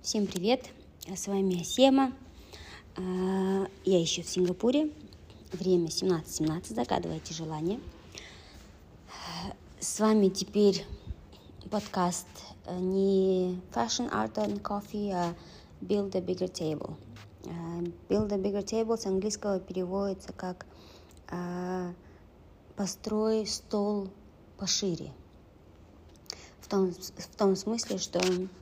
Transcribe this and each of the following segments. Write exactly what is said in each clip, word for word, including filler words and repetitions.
Всем привет, с вами Асема. Я еще в Сингапуре. Время семнадцать семнадцать, загадывайте желание. С вами теперь подкаст не Fashion, Art and Coffee, а Build a Bigger Table. Build a Bigger Table с английского переводится как «построй стол пошире». В том, в том смысле, что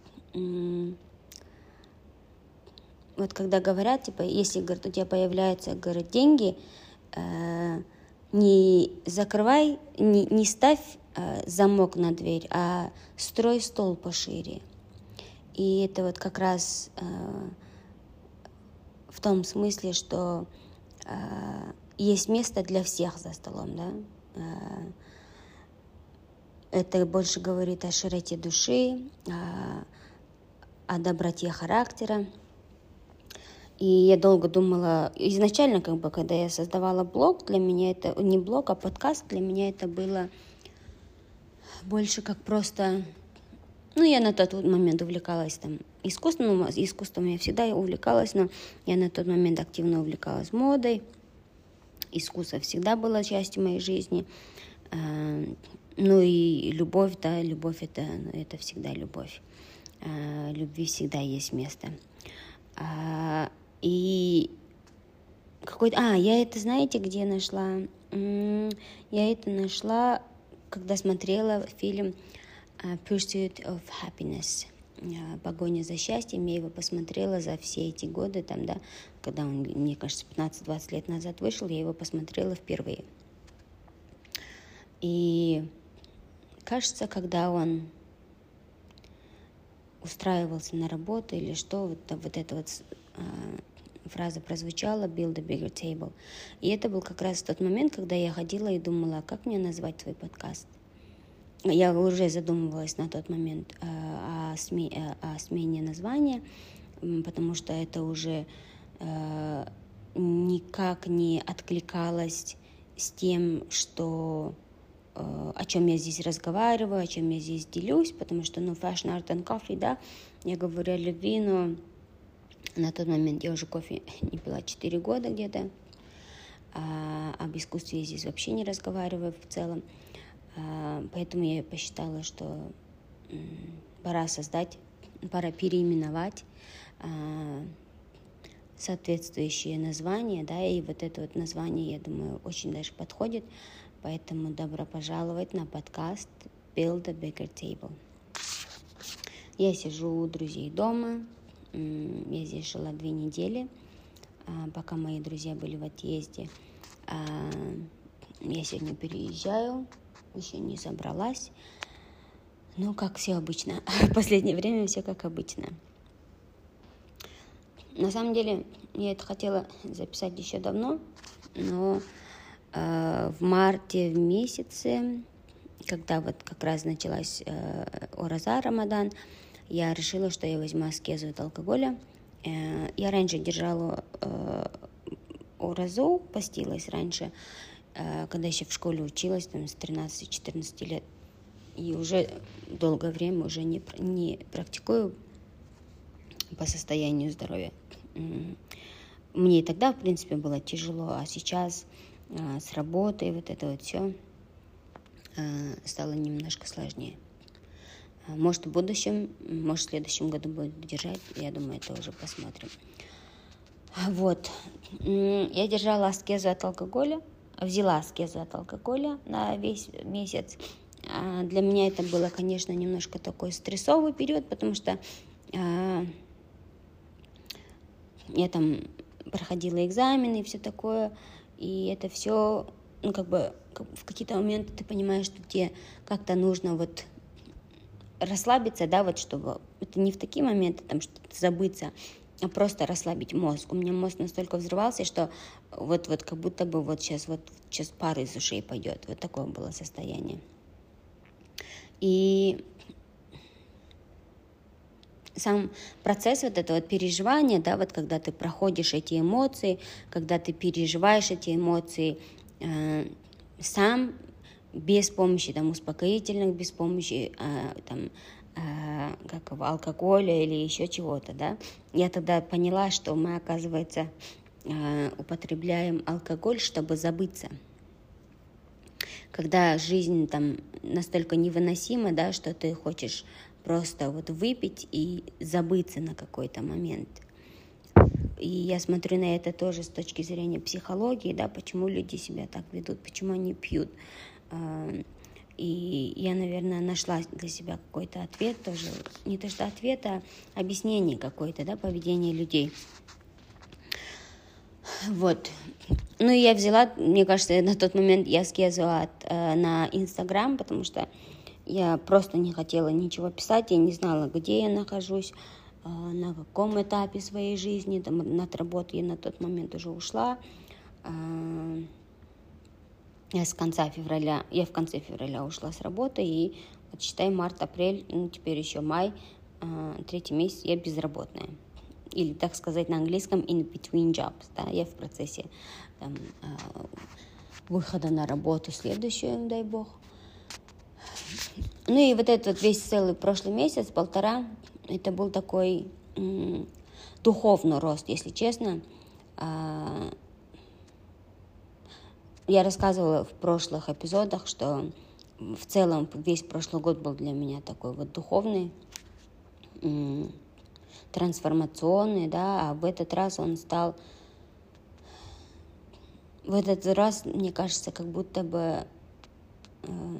вот когда говорят, типа, если, говорят, у тебя появляются, говорят, деньги, э, не закрывай, не, не ставь э, замок на дверь, а строй стол пошире. И это вот как раз э, в том смысле, что э, есть место для всех за столом, да. Э, это больше говорит о широте души, о, о доброте характера. И я долго думала, изначально, как бы, когда я создавала блог, для меня это, не блог, а подкаст, для меня это было больше как просто... Ну, я на тот момент увлекалась там искусством, ну, искусством я всегда увлекалась, но я на тот момент активно увлекалась модой. Искусство всегда было частью моей жизни. Ну и любовь, да, любовь это, это всегда любовь. Любви всегда есть место. И какой-то... А, я это, знаете, где нашла? Я это нашла, когда смотрела фильм Pursuit of Happiness, «Погоня за счастьем». Я его посмотрела за все эти годы, там, да, когда он, мне кажется, пятнадцать-двадцать лет назад вышел, я его посмотрела впервые. И кажется, когда он устраивался на работу или что, вот, вот эта вот фраза прозвучала «build a bigger table». И это был как раз тот момент, когда я ходила и думала, как мне назвать свой подкаст. Я уже задумывалась на тот момент о, о, сме, о смене названия, потому что это уже э, никак не откликалось с тем, что, э, о чем я здесь разговариваю, о чем я здесь делюсь, потому что, ну, Fashion, Art and Coffee, да, я говорю о любви, но на тот момент я уже кофе не пила четыре года где-то, а об искусстве я здесь вообще не разговариваю в целом. А, поэтому я посчитала, что м, пора создать, пора переименовать а, соответствующее название, да, и вот это вот название, я думаю, очень даже подходит. Поэтому добро пожаловать на подкаст Build a Bigger Table. Я сижу у друзей дома. Я здесь жила две недели, пока мои друзья были в отъезде. Я сегодня переезжаю, еще не собралась. Ну, как все обычно. В последнее время все как обычно. На самом деле, я это хотела записать еще давно, но в марте в месяце, когда вот как раз началась Ораза, Рамадан, я решила, что я возьму аскезу от алкоголя. Я раньше держала оразу, постилась раньше, когда еще в школе училась, там, с тринадцати-четырнадцати лет. И уже долгое время уже не, не практикую по состоянию здоровья. Мне и тогда, в принципе, было тяжело, а сейчас с работой вот это вот все стало немножко сложнее. Может, в будущем, может, в следующем году будет держать. Я думаю, это уже посмотрим. Вот. Я держала аскезу от алкоголя. Взяла аскезу от алкоголя на весь месяц. Для меня это было, конечно, немножко такой стрессовый период, потому что я там проходила экзамены и все такое. И это все, ну, как бы, в какие-то моменты ты понимаешь, что тебе как-то нужно вот расслабиться, да, вот чтобы это не в такие моменты, там, что-то забыться, а просто расслабить мозг. У меня мозг настолько взрывался, что вот, вот как будто бы вот сейчас, вот сейчас пар из ушей пойдет. Вот такое было состояние. И сам процесс вот этого вот переживания, да, вот когда ты проходишь эти эмоции, когда ты переживаешь эти эмоции э, сам, без помощи там успокоительных, без помощи а, там э, как его, алкоголя или еще чего-то, да. Я тогда поняла, что мы, оказывается, э, употребляем алкоголь, чтобы забыться. Когда жизнь там настолько невыносима, да, что ты хочешь просто вот выпить и забыться на какой-то момент. И я смотрю на это тоже с точки зрения психологии, да, почему люди себя так ведут, почему они пьют. И я, наверное, нашла для себя какой-то ответ тоже, не то что ответ, а объяснение какое-то, да, поведения людей. Вот. Ну, и я взяла, мне кажется, на тот момент я скезу от, э, на Инстаграм, потому что я просто не хотела ничего писать, я не знала, где я нахожусь, э, на каком этапе своей жизни, там, от работы я на тот момент уже ушла. Э, я с конца февраля, я в конце февраля ушла с работы, и вот считай март, апрель, ну, теперь еще май, э, третий месяц я безработная. Или, так сказать, на английском in between jobs, да, я в процессе там, выхода на работу следующую, дай бог. Ну и вот этот весь целый прошлый месяц, полтора, это был такой м- духовный рост, если честно. А- я рассказывала в прошлых эпизодах, что в целом весь прошлый год был для меня такой вот духовный, м- трансформационный, да, а в этот раз он стал, в этот раз, мне кажется, как будто бы э,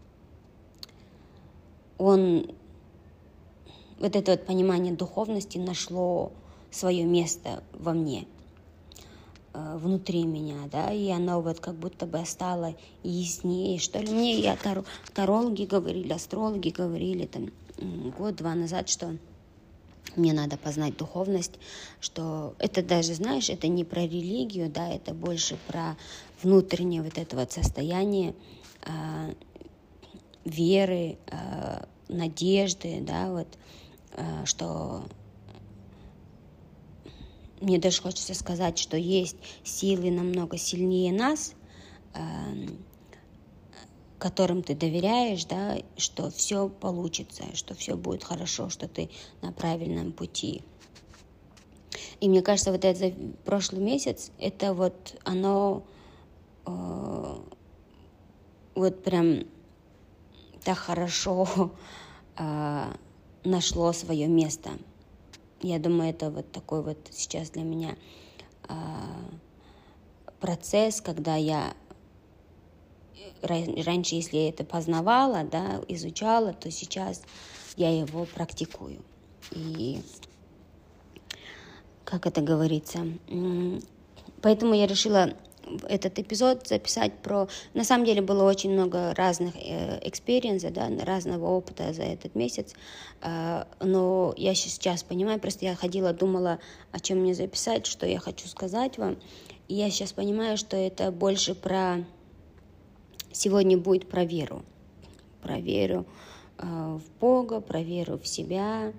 он, вот это вот понимание духовности нашло свое место во мне, э, внутри меня, да, и оно вот как будто бы стало яснее, что ли. Мне и тар- тарологи говорили, астрологи говорили там год-два назад, что мне надо познать духовность, что это даже, знаешь, это не про религию, да, это больше про внутреннее вот это вот состояние э, веры, э, надежды, да, вот, э, что мне даже хочется сказать, что есть силы намного сильнее нас, э, которым ты доверяешь, да, что все получится, что все будет хорошо, что ты на правильном пути. И мне кажется, вот этот прошлый месяц, это вот оно э, вот прям так хорошо э, нашло свое место. Я думаю, это вот такой вот сейчас для меня э, процесс, когда я раньше, если я это познавала, да, изучала, то сейчас я его практикую. И как это говорится, поэтому я решила этот эпизод записать про... На самом деле было очень много разных экспириенсов, да, разного опыта за этот месяц, но я сейчас понимаю, просто я ходила, думала, о чем мне записать, что я хочу сказать вам, и я сейчас понимаю, что это больше про... Сегодня будет про веру, про веру в Бога, про веру в себя,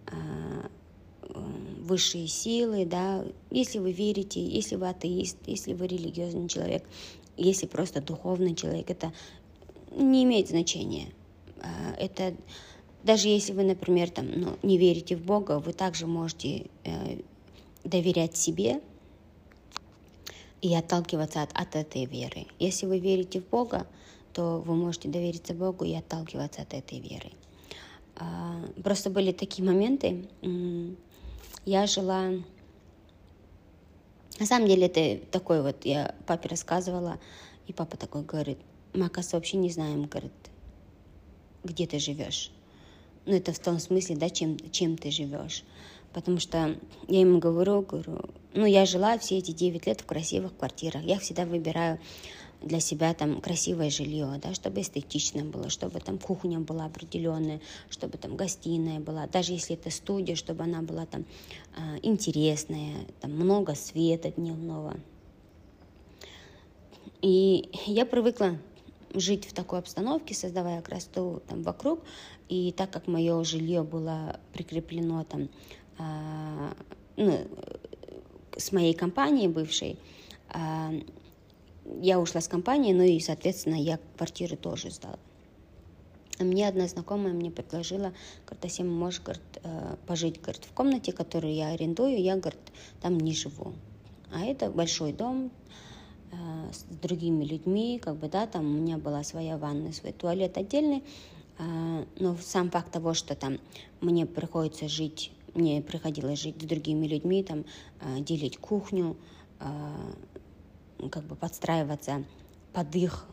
высшие силы, да, если вы верите, если вы атеист, если вы религиозный человек, если просто духовный человек, это не имеет значения. Это даже если вы, например, там, ну, не верите в Бога, вы также можете э, доверять себе и отталкиваться от, от этой веры. Если вы верите в Бога, то вы можете довериться Богу и отталкиваться от этой веры. А, просто были такие моменты. Я жила... На самом деле это такой вот, я папе рассказывала, и папа такой говорит, мы, оказывается, вообще не знаем, говорит, где ты живешь. Ну, это в том смысле, да, чем, чем ты живешь. Потому что я ему говорю, говорю, ну, я жила все эти девять лет в красивых квартирах. Я всегда выбираю для себя там красивое жилье, да, чтобы эстетично было, чтобы там кухня была определенная, чтобы там гостиная была, даже если это студия, чтобы она была там э, интересная, там много света дневного. И я привыкла жить в такой обстановке, создавая красоту там вокруг, и так как мое жилье было прикреплено там э, ну, с моей компанией бывшей, э, я ушла с компании, ну и, соответственно, я квартиры тоже сдала. Мне одна знакомая мне предложила, говорит, Асим, можешь, говорит, пожить, говорит, в комнате, которую я арендую, я, говорит, там не живу. А это большой дом с другими людьми, как бы, да, там у меня была своя ванная, свой туалет отдельный, но сам факт того, что там мне приходится жить, мне приходилось жить с другими людьми, там, делить кухню, как бы подстраиваться под их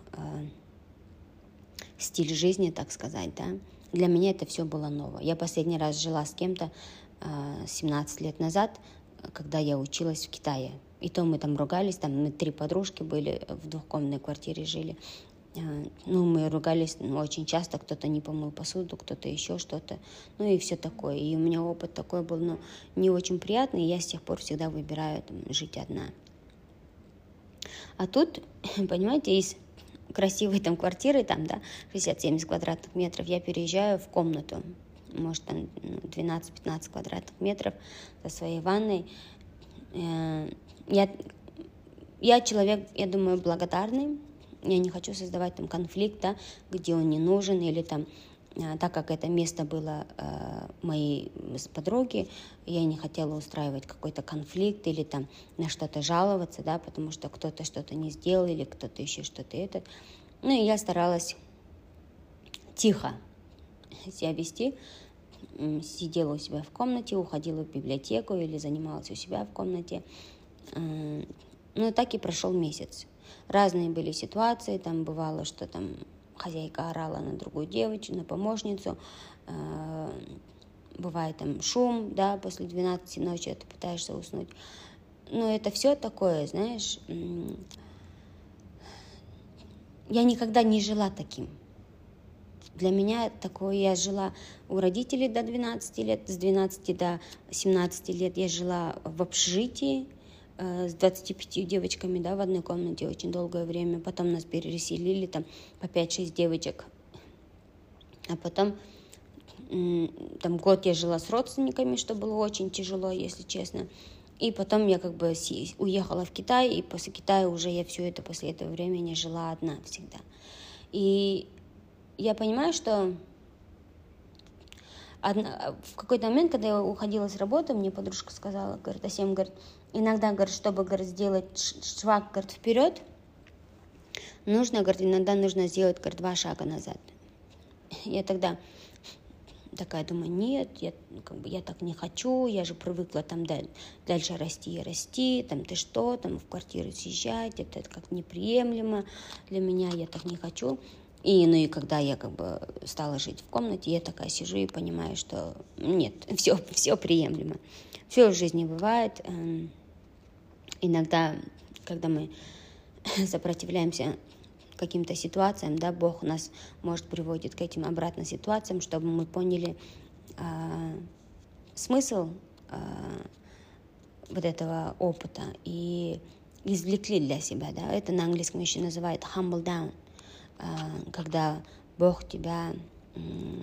стиль жизни, так сказать, да. Для меня это все было ново. Я последний раз жила с кем-то семнадцать лет назад, когда я училась в Китае. И то мы там ругались, там мы три подружки были, в двухкомнатной квартире жили. Ну, мы ругались ну, очень часто, кто-то не помыл посуду, кто-то еще что-то, ну и все такое. И у меня опыт такой был, ну, не очень приятный, и я с тех пор всегда выбираю там, жить одна. А тут, понимаете, из красивой там квартиры, там, да, шестьдесят-семьдесят квадратных метров, я переезжаю в комнату, может, там двенадцать-пятнадцать квадратных метров со своей ванной. Я, я человек, я думаю, благодарный. Я не хочу создавать там конфликт, да, где он не нужен, или там, так как это место было э, моей подруги, я не хотела устраивать какой-то конфликт или там на что-то жаловаться, да, потому что кто-то что-то не сделал или кто-то еще что-то это. Ну и я старалась тихо себя вести, сидела у себя в комнате, уходила в библиотеку или занималась у себя в комнате. Ну, так и прошел месяц. Разные были ситуации, там бывало, что там хозяйка орала на другую девочку, на помощницу, бывает там шум, да, после двенадцати ночи ты пытаешься уснуть. Но это все такое, знаешь, я никогда не жила таким. Для меня такое, я жила у родителей до двенадцати лет, с двенадцати до семнадцати лет я жила в общежитии, с двадцатью пятью девочками, да, в одной комнате очень долгое время. Потом нас переселили там по пять-шесть девочек. А потом там год я жила с родственниками, что было очень тяжело, если честно. И потом я как бы уехала в Китай, и после Китая уже я все это после этого времени жила одна всегда. И я понимаю, что одна, в какой-то момент, когда я уходила с работы, мне подружка сказала, говорит, Асим, говорит, иногда, говорит, чтобы, говорит, сделать шаг, говорит, вперед, нужно, говорит, иногда нужно сделать, говорит, два шага назад. Я тогда такая думаю, нет, я, как бы, я так не хочу, я же привыкла там дальше расти и расти, там ты что, там в квартиру съезжать, это, это как неприемлемо для меня, я так не хочу. И, ну и когда я как бы стала жить в комнате, я такая сижу и понимаю, что нет, все, все приемлемо. Все в жизни бывает. Иногда, когда мы сопротивляемся каким-то ситуациям, да, Бог нас, может, приводит к этим обратным ситуациям, чтобы мы поняли э, смысл э, вот этого опыта и извлекли для себя, да. Это на английском еще называют humble down, э, когда Бог тебя, э,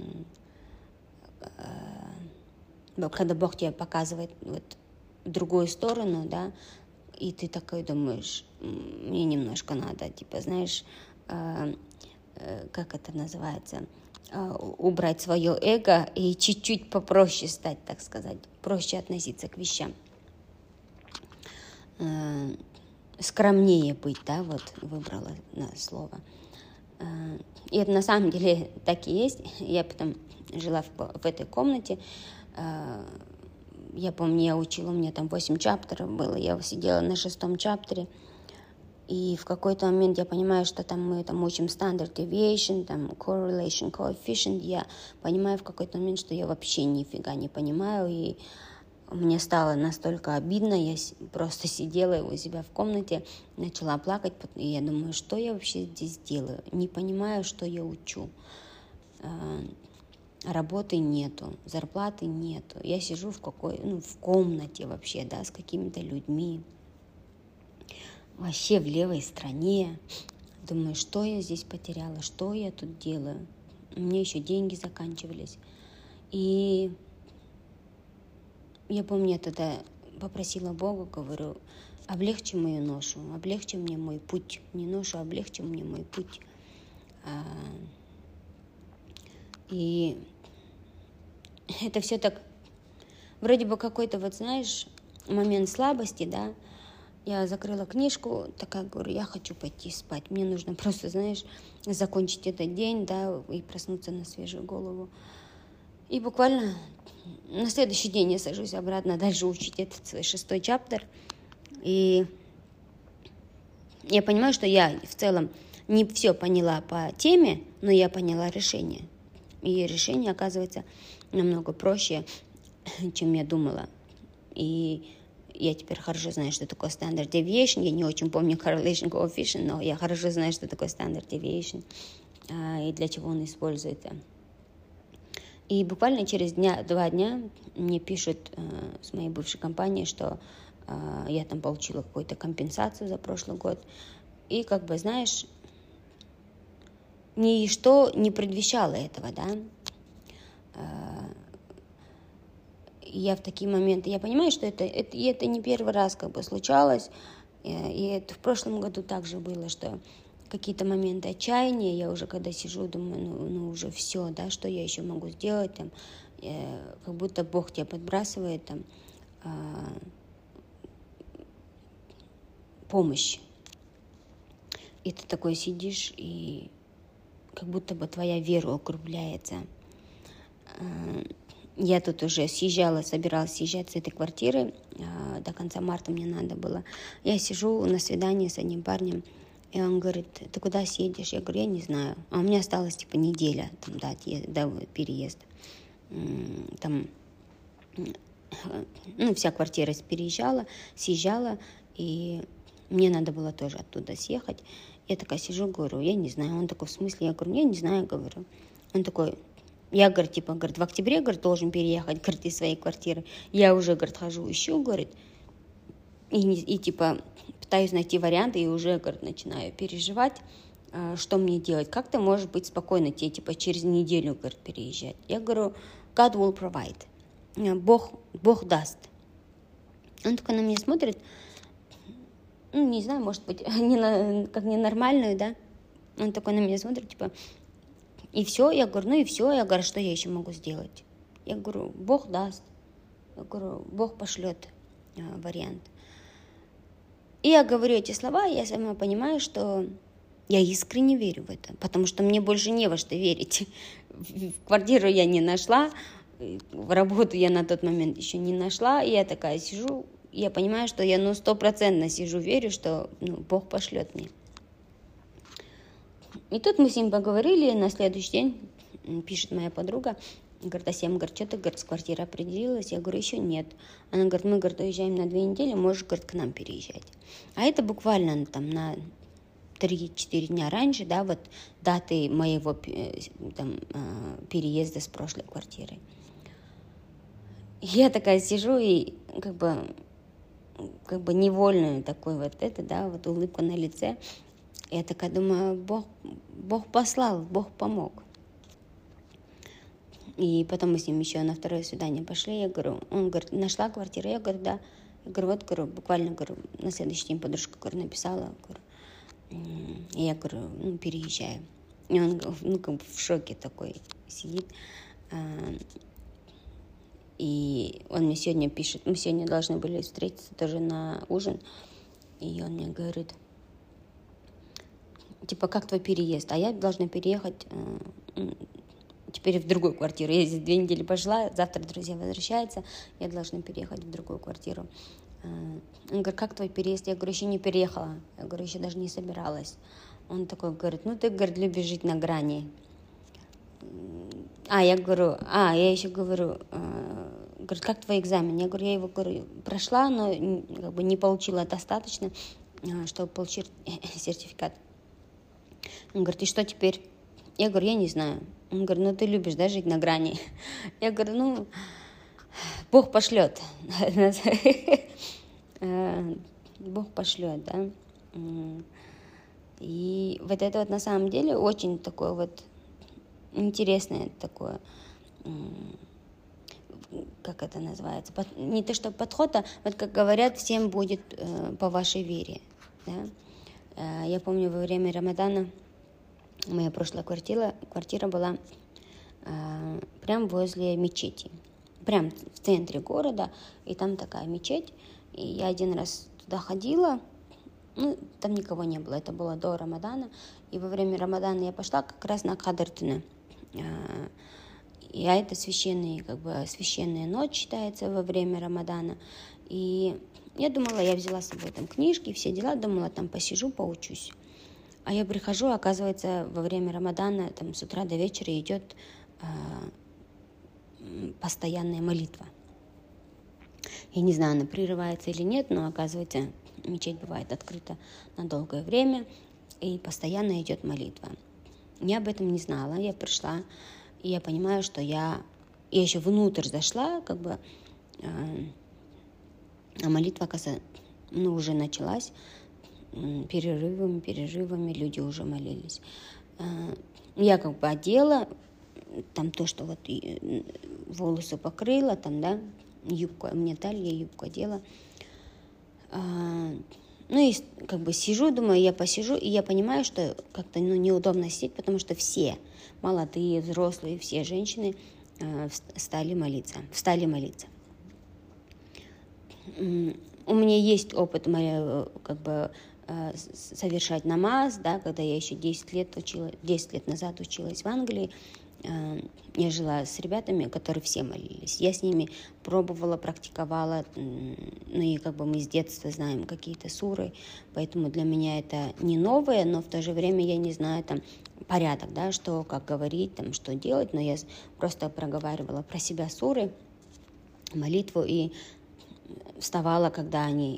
э, когда Бог тебе показывает вот другую сторону, да, и ты такой думаешь, мне немножко надо, типа, знаешь, э, э, как это называется, э, убрать свое эго и чуть-чуть попроще стать, так сказать, проще относиться к вещам. Э, скромнее быть, да, вот выбрала слово. Э, и это на самом деле так и есть. Я потом жила в, в этой комнате. Э, Я помню, я учила, у меня там восемь чаптеров было, я сидела на шестом чаптере, и в какой-то момент я понимаю, что там мы там учим standard deviation, там correlation coefficient, я понимаю в какой-то момент, что я вообще нифига не понимаю, и мне стало настолько обидно, я просто сидела у себя в комнате, начала плакать, и я думаю, что я вообще здесь делаю, не понимаю, что я учу. Работы нету, зарплаты нету. Я сижу в какой, ну, в комнате вообще, да, с какими-то людьми. Вообще в левой стране. Думаю, что я здесь потеряла, что я тут делаю. У меня еще деньги заканчивались. И я помню, я тогда попросила Бога, говорю, облегчи мою ношу, облегчи мне мой путь. Не ношу, облегчи мне мой путь. И это все так, вроде бы какой-то, вот знаешь, момент слабости, да. Я закрыла книжку, такая говорю, я хочу пойти спать. Мне нужно просто, знаешь, закончить этот день, да, и проснуться на свежую голову. И буквально на следующий день я сажусь обратно дальше учить этот свой шестой чаптер. И я понимаю, что я в целом не все поняла по теме, но я поняла решение. И решение оказывается намного проще, чем я думала. И я теперь хорошо знаю, что такое standard deviation. Я не очень помню correlation coefficient, но я хорошо знаю, что такое standard deviation и для чего он используется. И буквально через дня, два дня мне пишут э, с моей бывшей компании, что э, я там получила какую-то компенсацию за прошлый год. И как бы, знаешь, ничто не предвещало этого, да. Э, я в такие моменты, я понимаю, что это, это, и это не первый раз как бы случалось. И, и это в прошлом году также было, что какие-то моменты отчаяния, я уже когда сижу, думаю, ну, ну уже все, да, что я еще могу сделать, там, э, как будто Бог тебя подбрасывает, там, э, помощь. И ты такой сидишь, и как будто бы твоя вера укрепляется. Э, я тут уже съезжала, собиралась съезжать с этой квартиры, э, до конца марта мне надо было. Я сижу на свидании с одним парнем, и он говорит, ты куда съедешь? Я говорю, я не знаю. А у меня осталась типа неделя там, до, до переезда. Там, ну, вся квартира переезжала, съезжала, и мне надо было тоже оттуда съехать. Я такая сижу, говорю, я не знаю. Он такой, в смысле? Я говорю, я не знаю, говорю. Он такой, я, говорит, типа, говорит, в октябре, говорит, должен переехать, говорит, из своей квартиры. Я уже, говорит, хожу, ищу, говорит, и, и типа... пытаюсь найти варианты и уже, говорит, начинаю переживать, что мне делать. Как ты можешь быть спокойно, тебе типа через неделю, говорит, переезжать? Я говорю, God will provide. Бог, Бог даст. Он такой на меня смотрит, ну, не знаю, может быть, не на, как ненормальную, да? Он такой на меня смотрит, типа, и все? Я говорю, ну и все. Я говорю, что я еще могу сделать? Я говорю, Бог даст. Я говорю, Бог пошлет а, вариант. И я говорю эти слова, и я сама понимаю, что я искренне верю в это, потому что мне больше не во что верить. В квартиру я не нашла, в работу я на тот момент еще не нашла, и я такая сижу, и я понимаю, что я ну стопроцентно сижу, верю, что ну, Бог пошлет мне. И тут мы с ним поговорили, и на следующий день пишет моя подруга, говорит, Асем, говорит, что ты, говорит, с квартиры определилась? Я говорю, еще нет. Она говорит, мы, говорит, уезжаем на две недели, можешь, говорит, к нам переезжать. А это буквально там на три-четыре дня раньше, да, вот даты моего там, переезда с прошлой квартиры. Я такая сижу и как бы, как бы невольно такой вот это, да, вот улыбка на лице. Я такая думаю, Бог, Бог послал, Бог помог. И потом мы с ним еще на второе свидание пошли. Я говорю, он говорит, нашла квартиру? Я говорю, да. Я говорю, вот, говорю, буквально, говорю, на следующий день подружка, говорю, написала. Говорю, и я говорю, ну, переезжаю. И он, ну, как бы в шоке такой сидит. И он мне сегодня пишет, мы сегодня должны были встретиться тоже на ужин. И он мне говорит, типа, как твой переезд? А я должна переехать... теперь в другую квартиру. Я здесь две недели пожила, завтра друзья возвращаются, я должна переехать в другую квартиру. Он говорит, как твой переезд? Я говорю, еще не переехала. Я говорю, еще даже не собиралась. Он такой говорит, ну ты, говорит, любишь жить на грани. А, я говорю, а, я еще говорю, говорит, как твой экзамен? Я говорю, я его, говорю, прошла, но как бы не получила достаточно, чтобы получить сертификат. Он говорит, и что теперь? Я говорю, я не знаю. Он говорит, ну ты любишь, да, жить на грани? Я говорю, ну, Бог пошлет. Бог пошлет, да. И вот это вот на самом деле очень такое вот интересное такое, как это называется, не то что подход, а вот как говорят, всем будет по вашей вере, да. Я помню, во время Рамадана моя прошлая квартира, квартира была прям возле мечети, прям в центре города, и там такая мечеть. И я один раз туда ходила, ну, там никого не было, это было до Рамадана, и во время Рамадана я пошла как раз на Кадр-туне. И это священный, как бы, священная ночь считается во время Рамадана. И я думала, я взяла с собой там книжки, все дела, думала, там посижу, поучусь. А я прихожу, оказывается, во время Рамадана, там с утра до вечера идет э, постоянная молитва. Я не знаю, она прерывается или нет, но, оказывается, мечеть бывает открыта на долгое время, и постоянно идет молитва. Я об этом не знала, я пришла, и я понимаю, что я, я еще внутрь зашла, как бы, э, а молитва, оказывается, ну, уже началась, перерывами, перерывами люди уже молились. Я как бы одела, там то, что вот волосы покрыла, там, да, юбку, мне талия, юбку одела. Ну и как бы сижу, думаю, я посижу, и я понимаю, что как-то, ну, неудобно сидеть, потому что все, молодые, взрослые, все женщины стали молиться, встали молиться. У меня есть опыт, как бы, совершать намаз, да, когда я еще десять лет учила, десять лет назад училась в Англии, я жила с ребятами, которые все молились. Я с ними пробовала, практиковала, ну и как бы мы с детства знаем какие-то суры, поэтому для меня это не новое, но в то же время я не знаю там порядок, да, что, как говорить, там, что делать, но я просто проговаривала про себя суры, молитву, и вставала, когда они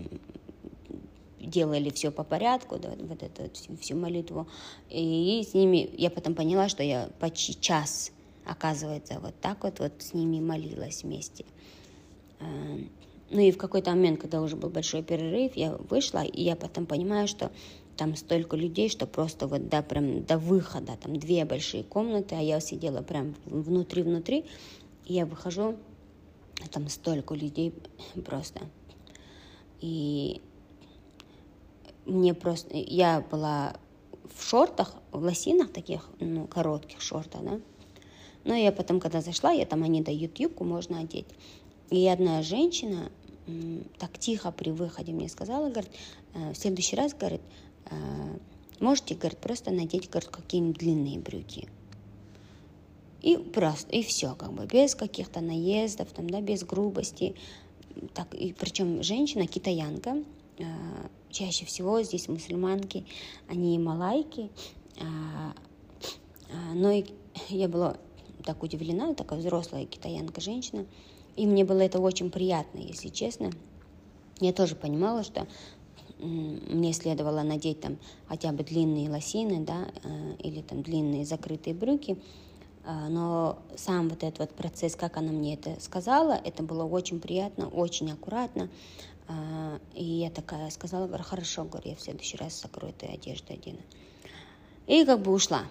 делали все по порядку, да, вот эту всю, всю молитву, и с ними я потом поняла, что я почти час, оказывается, вот так вот, вот с ними молилась вместе. Ну и в какой-то момент, когда уже был большой перерыв, я вышла, и я потом понимаю, что там столько людей, что просто вот до, прям до выхода, там две большие комнаты, а я сидела прям внутри-внутри, и я выхожу, там столько людей просто. И мне просто... Я была в шортах, в лосинах таких, ну, коротких шортах, да. Но я потом, когда зашла, я там, они дают юбку, можно одеть. И одна женщина так тихо при выходе мне сказала, говорит, в следующий раз, говорит, можете, говорит, просто надеть, говорит, какие-нибудь длинные брюки. И просто, и все, как бы, без каких-то наездов, там, да, без грубости. Так, и причем женщина, китаянка, э, чаще всего здесь мусульманки, они малайки, э, э, но и я была так удивлена, такая взрослая китаянка, женщина, и мне было это очень приятно, если честно. Я тоже понимала, что э, мне следовало надеть там хотя бы длинные лосины, да, э, или там длинные закрытые брюки, но сам вот этот вот процесс, как она мне это сказала, это было очень приятно, очень аккуратно. И я такая сказала, говорю, хорошо, говорю, я в следующий раз закрою эту одежду, одену. И как бы ушла.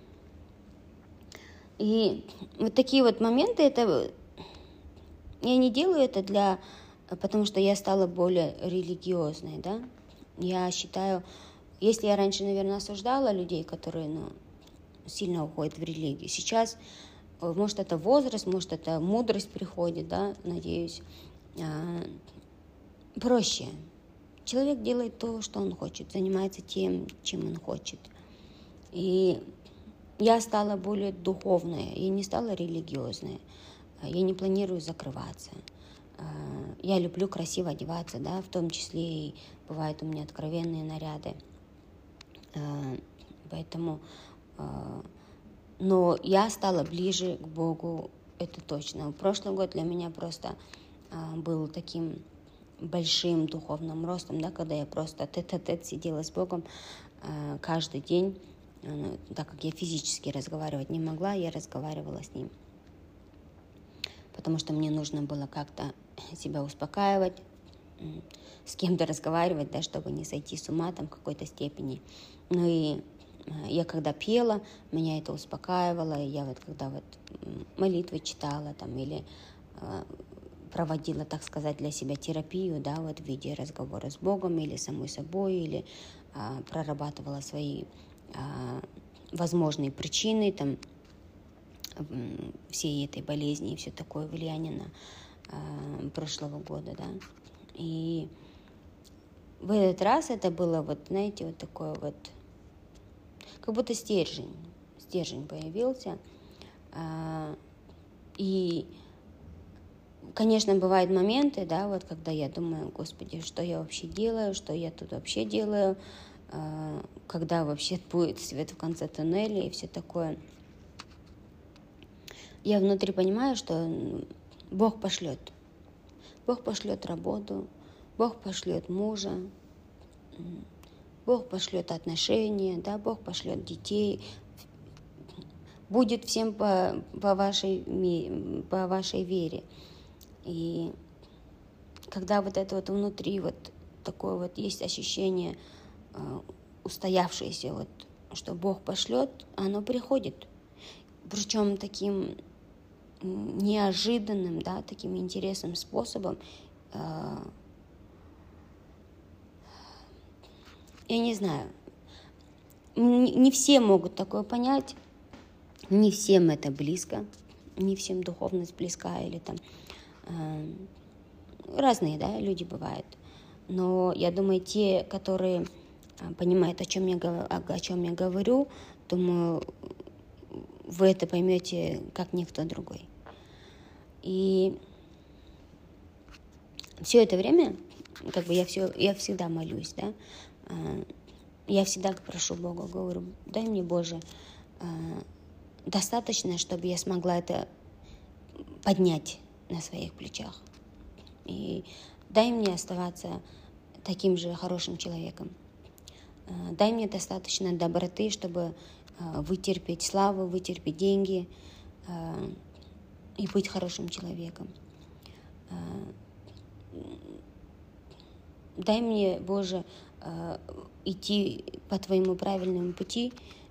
И вот такие вот моменты, это я не делаю это для, потому что я стала более религиозной, да. Я считаю, если я раньше, наверное, осуждала людей, которые, ну, сильно уходит в религию. Сейчас, может, это возраст, может, это мудрость приходит, да, надеюсь. Проще. Человек делает то, что он хочет, занимается тем, чем он хочет. И я стала более духовная, я не стала религиозная. Я не планирую закрываться. Я люблю красиво одеваться, да, в том числе и бывают у меня откровенные наряды. Поэтому... Но я стала ближе к Богу, это точно. Прошлый год для меня просто был таким большим духовным ростом, да, когда я просто тет-а-тет сидела с Богом каждый день, так как я физически разговаривать не могла, я разговаривала с Ним. Потому что мне нужно было как-то себя успокаивать, с кем-то разговаривать, да, чтобы не сойти с ума там в какой-то степени. Ну и я когда пела, меня это успокаивало, я вот когда вот молитвы читала там или э, проводила, так сказать, для себя терапию, да, вот в виде разговора с Богом или самой собой, или э, прорабатывала свои э, возможные причины там всей этой болезни и все такое влияние на э, прошлого года, да. И в этот раз это было вот, знаете, вот такое вот, как будто стержень, стержень появился. Э, и, конечно, бывают моменты, да, вот когда я думаю, Господи, что я вообще делаю, что я тут вообще делаю, э, когда вообще будет свет в конце туннеля и все такое. Я внутри понимаю, что Бог пошлет. Бог пошлет работу, Бог пошлет мужа, Бог пошлет отношения, да, Бог пошлет детей. Будет всем по, по, вашей, по вашей вере. И когда вот это вот внутри вот такое вот есть ощущение устоявшееся, вот, что Бог пошлет, оно приходит. Причем таким неожиданным, да, таким интересным способом. Я не знаю, не все могут такое понять, не всем это близко, не всем духовность близка, или там разные, да, люди бывают. Но я думаю, те, которые понимают, о чем я, о чем я говорю, думаю, вы это поймете, как никто другой. И все это время, как бы я, все, я всегда молюсь, да, я всегда прошу Бога, говорю, дай мне, Боже, достаточно, чтобы я смогла это поднять на своих плечах. И дай мне оставаться таким же хорошим человеком. Дай мне достаточно доброты, чтобы вытерпеть славу, вытерпеть деньги и быть хорошим человеком. Дай мне, Боже, идти по Твоему правильному пути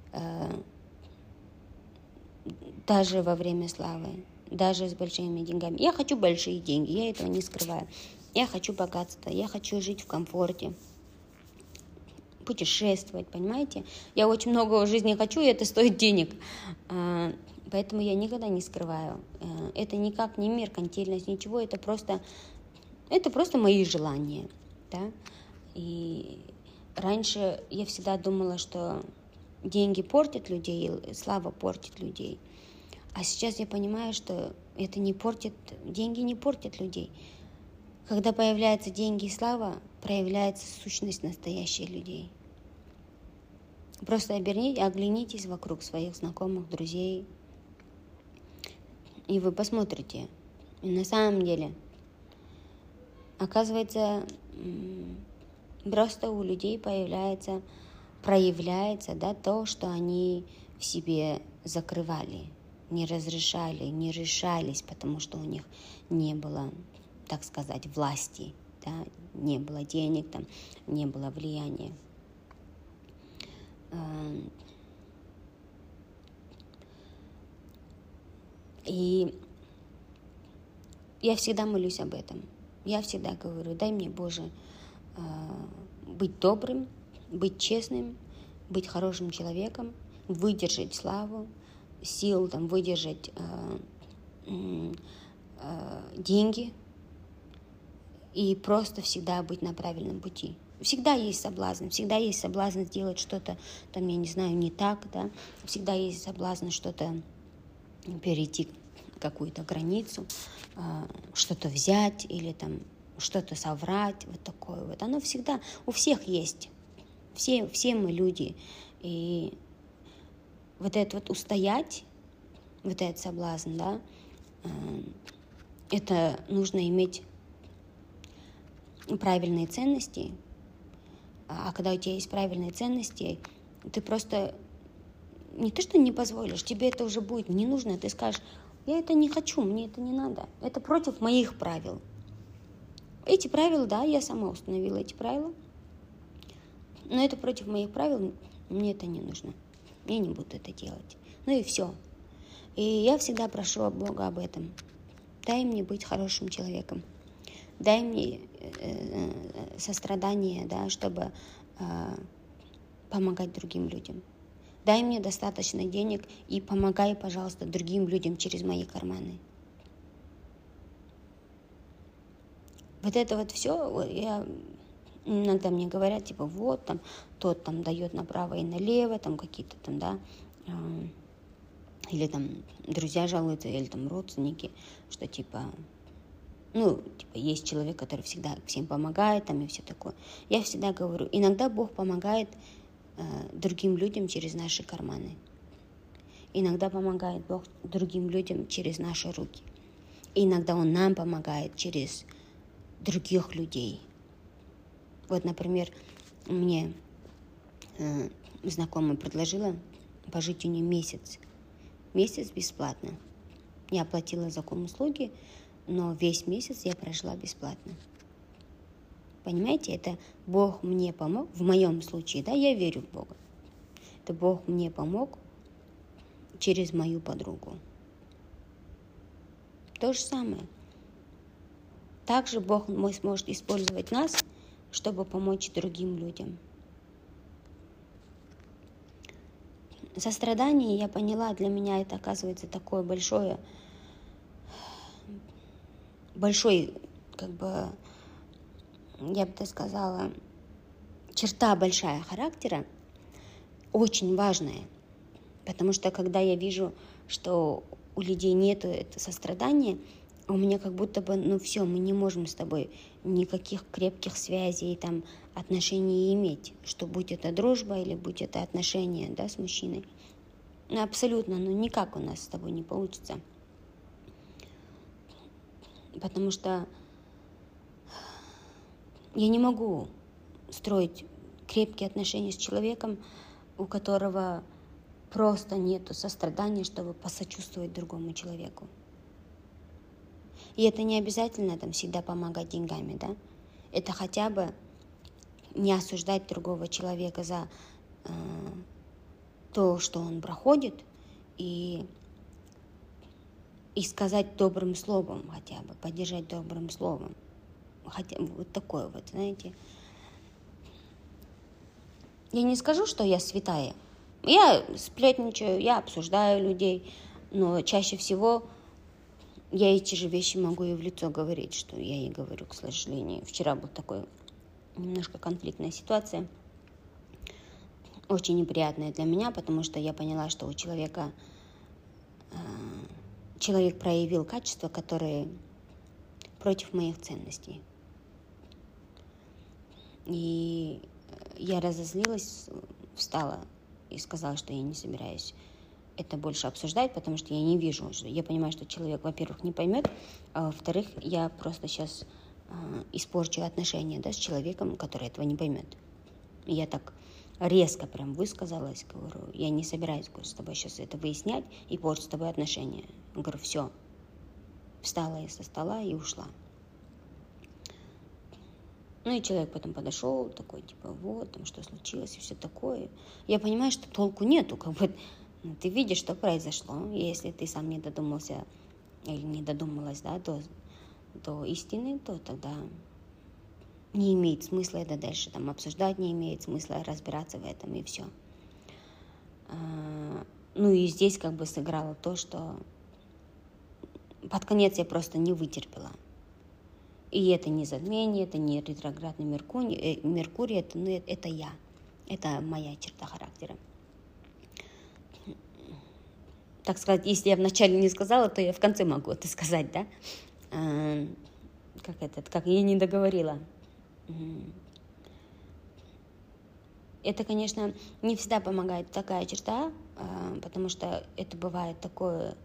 даже во время славы, даже с большими деньгами. Я хочу большие деньги, я этого не скрываю. Я хочу богатства, я хочу жить в комфорте, путешествовать, понимаете? Я очень много в жизни хочу, и это стоит денег. Поэтому я никогда не скрываю. Это никак не меркантильность, ничего, это просто, это просто мои желания, да? И раньше я всегда думала, что деньги портят людей, слава портит людей. А сейчас я понимаю, что это не портит, деньги не портят людей. Когда появляются деньги и слава, проявляется сущность настоящих людей. Просто оберните, оглянитесь вокруг своих знакомых, друзей, и вы посмотрите. И на самом деле, оказывается, просто у людей появляется, проявляется, да, то, что они в себе закрывали, не разрешали, не решались, потому что у них не было, так сказать, власти, да, не было денег, там, не было влияния. И я всегда молюсь об этом. Я всегда говорю, дай мне, Боже, быть добрым, быть честным, быть хорошим человеком, выдержать славу, сил там, выдержать э, э, деньги и просто всегда быть на правильном пути. Всегда есть соблазн, всегда есть соблазн сделать что-то, там, я не знаю, не так, да, всегда есть соблазн что-то перейти какую-то границу, э, что-то взять или там что-то соврать, вот такое вот. Оно всегда, у всех есть, все, все мы люди, и вот это вот устоять, вот этот соблазн, да, это нужно иметь правильные ценности, а когда у тебя есть правильные ценности, ты просто не то, что не позволишь, тебе это уже будет не нужно, ты скажешь, я это не хочу, мне это не надо, это против моих правил. Эти правила, да, я сама установила эти правила, но это против моих правил, мне это не нужно. Я не буду это делать. Ну и все. И я всегда прошу Бога об этом. Дай мне быть хорошим человеком. Дай мне э, сострадание, да, чтобы э, помогать другим людям. дай мне достаточно денег и помогай, пожалуйста, другим людям через мои карманы. Вот это вот все, я, иногда мне говорят, типа, вот, там, тот там дает направо и налево, там какие-то там, да, э, или там друзья жалуются, или там родственники, что типа, ну, типа, есть человек, который всегда всем помогает, там, и все такое. Я всегда говорю, иногда Бог помогает э, другим людям через наши карманы. Иногда помогает Бог другим людям через наши руки. И иногда Он нам помогает через других людей. Вот, например, мне э, знакомая предложила пожить у нее месяц. Месяц бесплатно. Я оплатила за ком-услуги, но весь месяц я прожила бесплатно. Понимаете, это Бог мне помог, в моем случае, да, я верю в Бога. Это Бог мне помог через мою подругу. То же самое. Также Бог сможет использовать нас, чтобы помочь другим людям. Сострадание, я поняла, для меня это, оказывается, такое большое, большой, как бы, я бы так сказала, черта большая характера, очень важная. Потому что, когда я вижу, что у людей нет этого сострадания, у меня как будто бы, ну все, мы не можем с тобой никаких крепких связей, там, отношений иметь, что будь это дружба или будь это отношения, да, с мужчиной. Ну, абсолютно, ну никак у нас с тобой не получится. Потому что я не могу строить крепкие отношения с человеком, у которого просто нету сострадания, чтобы посочувствовать другому человеку. И это не обязательно там всегда помогать деньгами, да? Это хотя бы не осуждать другого человека за э, то, что он проходит, и, и сказать добрым словом хотя бы, поддержать добрым словом. Хотя вот такое вот, знаете. Я не скажу, что я святая. Я сплетничаю, я обсуждаю людей, но чаще всего я эти же вещи могу и в лицо говорить, что я ей говорю, к сожалению. Вчера был такой немножко конфликтная ситуация, очень неприятная для меня, потому что я поняла, что у человека э, человек проявил качества, которые против моих ценностей. И я разозлилась, встала и сказала, что я не собираюсь это больше обсуждать, потому что я не вижу, что я понимаю, что человек, во-первых, не поймет, а во-вторых, я просто сейчас э, испорчу отношения, да, с человеком, который этого не поймет. И я так резко прям высказалась, говорю, я не собираюсь, говорю, с тобой сейчас это выяснять и портить с тобой отношения. Я говорю, все. Встала я со стола и ушла. Ну и человек потом подошел, такой, типа, вот, там, что случилось и все такое. Я понимаю, что толку нету, как бы, ну, ты видишь, что произошло. И если ты сам не додумался или не додумалась, да, до, до истины, то тогда не имеет смысла это дальше там обсуждать, не имеет смысла разбираться в этом, и все. А, ну и здесь как бы сыграло то, что под конец я просто не вытерпела. И это не затмение, это не ретроградный Меркурий, Меркурий это, ну, это я. Это моя черта характера. Так сказать, если я вначале не сказала, то я в конце могу это сказать, да? А, как это, как я не договорила. Это, конечно, не всегда помогает такая черта, потому что это бывает такое...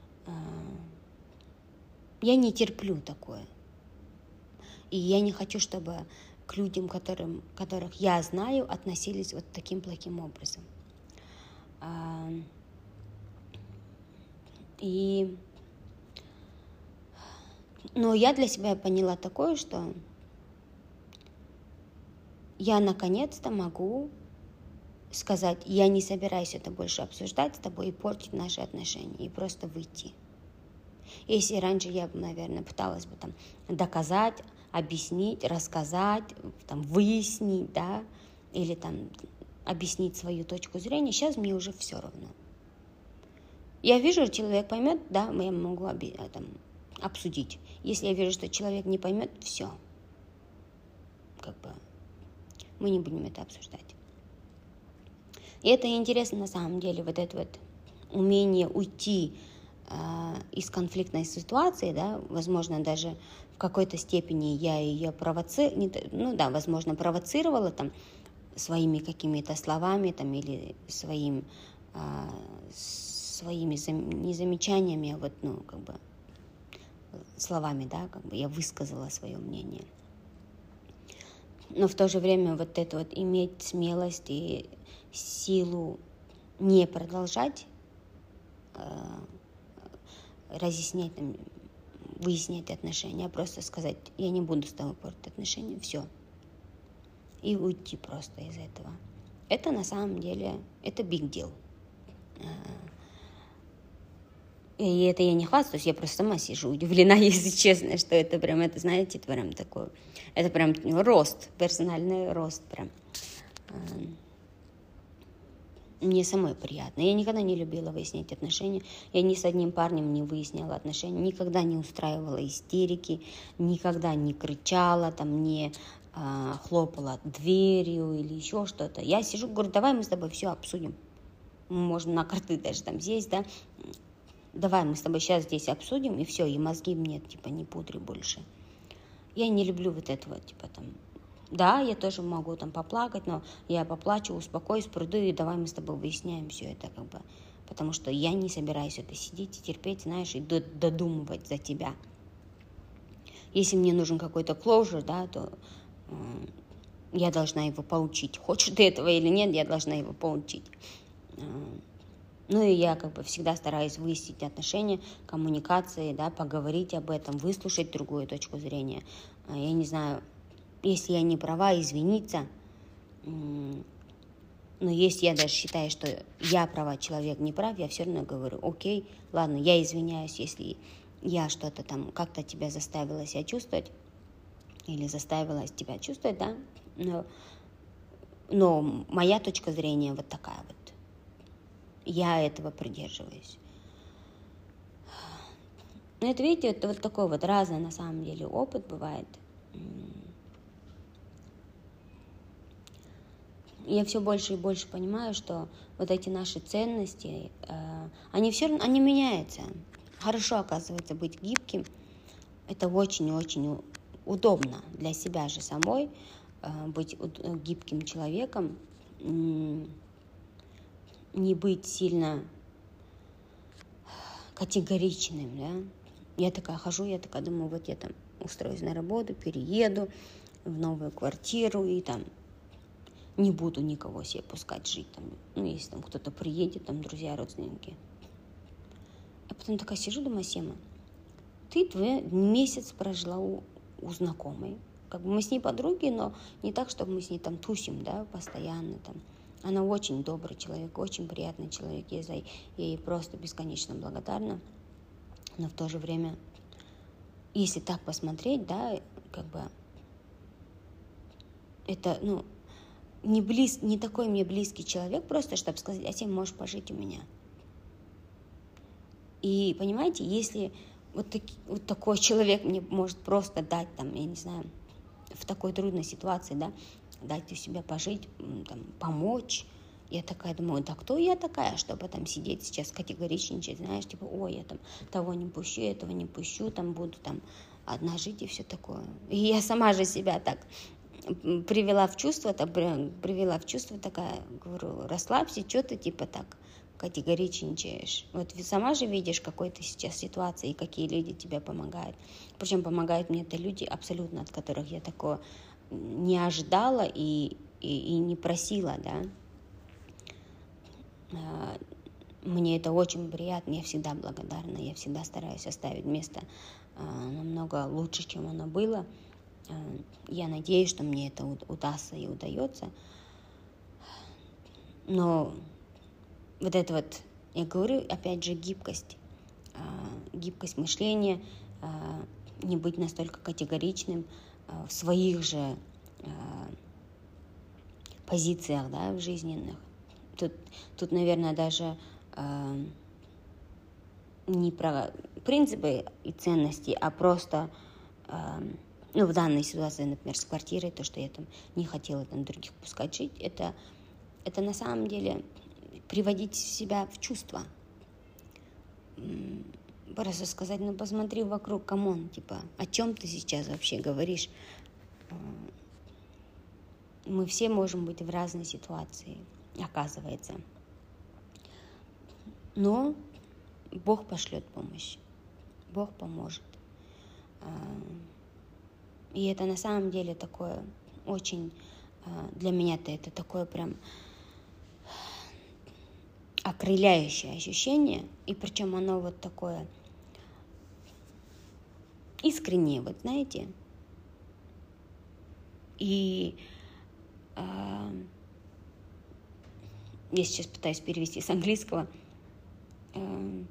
Я не терплю такое. И я не хочу, чтобы к людям, которым, которых я знаю, относились вот таким плохим образом. И... Но я для себя поняла такое, что я наконец-то могу сказать, я не собираюсь это больше обсуждать с тобой и портить наши отношения, и просто выйти. Если раньше я бы, наверное, пыталась бы там доказать, объяснить, рассказать, там, выяснить, да, или там объяснить свою точку зрения, сейчас мне уже все равно. Я вижу, человек поймет, да, я могу там, обсудить. Если я вижу, что человек не поймет, все. Как бы мы не будем это обсуждать. И это интересно на самом деле, вот это вот умение уйти э, из конфликтной ситуации, да, возможно, даже в какой-то степени я ее провоцировала, ну да, возможно, провоцировала там своими какими-то словами там, или своим, э, своими зам, не замечаниями, а вот, ну, как бы словами, да, как бы я высказала свое мнение. Но в то же время вот это вот иметь смелость и силу не продолжать э, разъяснять, там, выяснять отношения, а просто сказать, я не буду с тобой портить отношения, все. И уйти просто из этого. Это на самом деле, это big deal. И это я не хвастаюсь, я просто сама сижу удивлена, если честно, что это прям, это, знаете, это прям такой, это прям рост, персональный рост прям. Мне самой приятно. Я никогда не любила выяснять отношения. Я ни с одним парнем не выясняла отношения, никогда не устраивала истерики, никогда не кричала, там, не а, хлопала дверью или еще что-то. Я сижу, говорю, давай мы с тобой все обсудим. Можно на карты даже там здесь, да. Давай мы с тобой сейчас здесь обсудим, и все, и мозги мне, типа, не пудри больше. Я не люблю вот этого, типа, там, да, я тоже могу там поплакать, но я поплачу, успокоюсь, приду, и давай мы с тобой выясняем все это, как бы, потому что я не собираюсь это сидеть и терпеть, знаешь, и додумывать за тебя. Если мне нужен какой-то closure, да, то э, я должна его получить. Хочешь ты этого или нет, я должна его получить. Ну и я как бы всегда стараюсь выяснить отношения, коммуникации, да, поговорить об этом, выслушать другую точку зрения. Я не знаю, если я не права, извиниться. Но если я даже считаю, что я права, человек не прав, я все равно говорю, окей, ладно, я извиняюсь, если я что-то там как-то тебя заставила себя чувствовать или заставила тебя чувствовать, да, но, но моя точка зрения вот такая вот. Я этого придерживаюсь. Ну, это, видите, это вот такой вот разный, на самом деле, опыт бывает. Я все больше и больше понимаю, что вот эти наши ценности, они все равно, они меняются. Хорошо, оказывается, быть гибким. Это очень-очень удобно для себя же самой, быть гибким человеком, не быть сильно категоричным, да. Я такая хожу, я такая думаю, вот я там устроюсь на работу, перееду в новую квартиру и там не буду никого себе пускать жить там, ну, если там кто-то приедет, там, друзья, родственники. А потом такая сижу, думаю, Сема, ты твой месяц прожила у, у знакомой. Как бы мы с ней подруги, но не так, чтобы мы с ней там тусим, да, постоянно там. Она очень добрый человек, очень приятный человек. Я за ей просто бесконечно благодарна. Но в то же время, если так посмотреть, да, как бы это, ну, не, близ, не такой мне близкий человек, просто чтобы сказать, а ты можешь пожить у меня. И, понимаете, если вот, таки, вот такой человек мне может просто дать, там, я не знаю, в такой трудной ситуации, да, дать у себя пожить, там, помочь. Я такая думаю, да кто я такая, чтобы там сидеть сейчас категоричничать, знаешь, типа, ой, я там того не пущу, этого не пущу, там буду там одна жить и все такое. И я сама же себя так привела в чувство, так, привела в чувство такая, говорю, расслабься, что ты типа так категоричничаешь. Вот сама же видишь, какой ты сейчас ситуации и какие люди тебе помогают. Причем помогают мне это люди абсолютно, от которых я такого не ожидала и, и, и не просила, да. Мне это очень приятно, я всегда благодарна, я всегда стараюсь оставить место намного лучше, чем оно было. Я надеюсь, что мне это удастся и удается. Но вот это вот, я говорю, опять же, гибкость, гибкость мышления, не быть настолько категоричным в своих же позициях, да, в жизненных. Тут, тут наверное, даже э, не про принципы и ценности, а просто, э, ну, в данной ситуации, например, с квартирой, то, что я там не хотела там других пускать жить, это, это на самом деле приводить себя в чувство. Просто сказать, ну, посмотри вокруг, камон, типа, о чем ты сейчас вообще говоришь? Мы все можем быть в разной ситуации, оказывается. Но Бог пошлет помощь, Бог поможет. И это на самом деле такое очень, для меня-то это такое прям окрыляющее ощущение, и причем оно вот такое искреннее, вот знаете. И э, я сейчас пытаюсь перевести с английского. Э,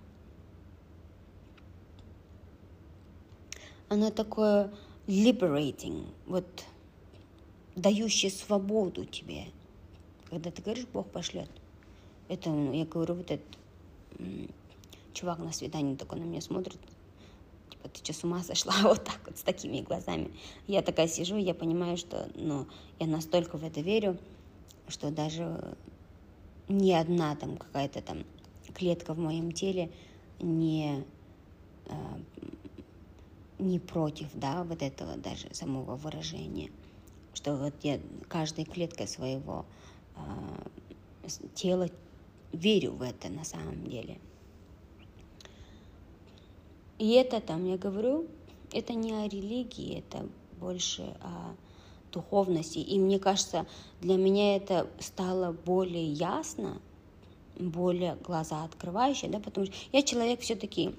оно такое liberating, вот дающее свободу тебе. Когда ты говоришь, Бог пошлет. Это, я говорю, вот этот м- чувак на свидании такой на меня смотрит, типа, ты что, с ума сошла? Вот так вот, с такими глазами. Я такая сижу, я понимаю, что, ну, я настолько в это верю, что даже ни одна там какая-то там клетка в моем теле не, э, не против, да, вот этого даже самого выражения, что вот я каждой клеткой своего э, тела верю в это на самом деле. И это там, я говорю, это не о религии, это больше о духовности. И мне кажется, для меня это стало более ясно, более глаза открывающе, да, потому что я человек все-таки,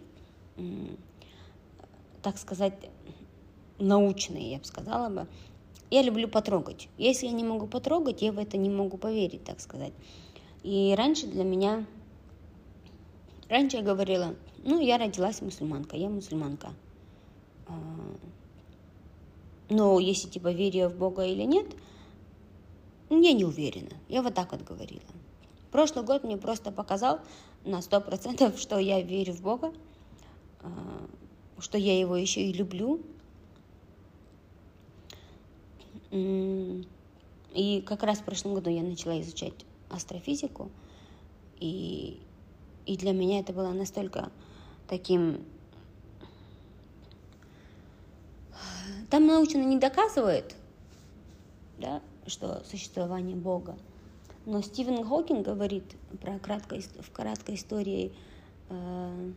так сказать, научный, я бы сказала бы. Я люблю потрогать. Если я не могу потрогать, я в это не могу поверить, так сказать. И раньше для меня, раньше я говорила, ну, я родилась мусульманкой, я мусульманка. Но если, типа, верю я в Бога или нет, я не уверена. Я вот так вот говорила. Прошлый год мне просто показал на сто процентов, что я верю в Бога, что я его еще и люблю. И как раз в прошлом году я начала изучать астрофизику, и, и для меня это было настолько таким... Там научно не доказывают, да, что существование Бога, но Стивен Хокинг говорит про краткой, в краткой истории э,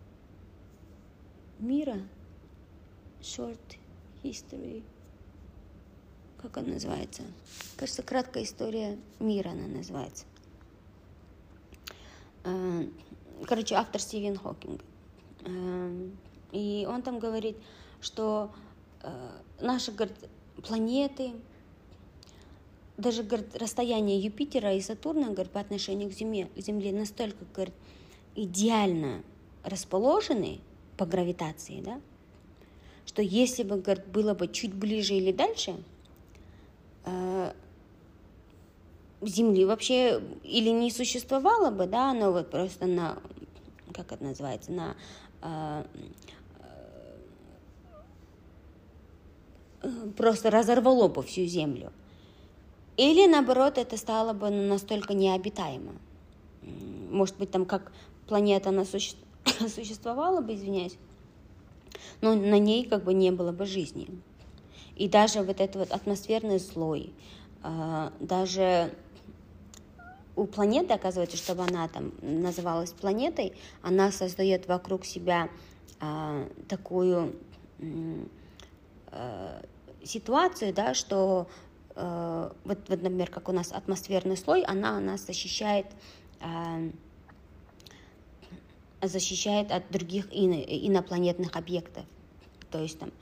мира, short history, как она называется? Кажется, краткая история мира она называется. Э, короче, автор Стивен Хокинг. Э, и он там говорит, что э, наши, говорит, планеты, даже, говорит, расстояние Юпитера и Сатурна, говорит, по отношению к Земле, Земле настолько, говорит, идеально расположены по гравитации, да, что если бы, говорит, было бы чуть ближе или дальше, э, Земли вообще или не существовало бы, да, но вот просто на, как это называется, на э, э, просто разорвало бы всю Землю. Или, наоборот, это стало бы настолько необитаемо. Может быть, там как планета она суще... существовала бы, извиняюсь, но на ней как бы не было бы жизни. И даже вот этот вот атмосферный слой, даже у планеты, оказывается, чтобы она там называлась планетой, она создает вокруг себя такую ситуацию, да, что вот, вот, например, как у нас атмосферный слой, она нас защищает, защищает от других инопланетных объектов. То есть там